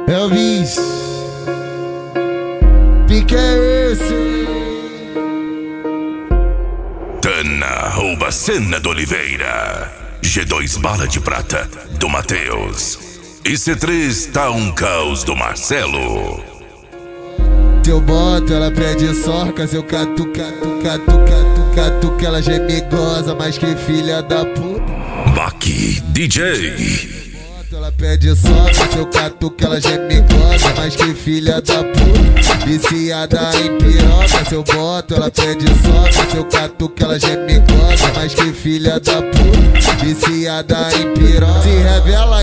Elvis, pique é esse? Tana rouba cena do Oliveira. G2 bala de prata do Matheus. E C3 tá um caos do Marcelo. Eu boto, ela pede sorca, eu catu, ela já é megosa, mas que filha da puta. Baki DJ. Ela pede sorca, eu catu, ela já é megosa, mas que filha da puta. Viciada em piroca, eu boto, ela pede sorca, eu catu, ela já é megosa, mas que filha da puta. Viciada em piroca, se revela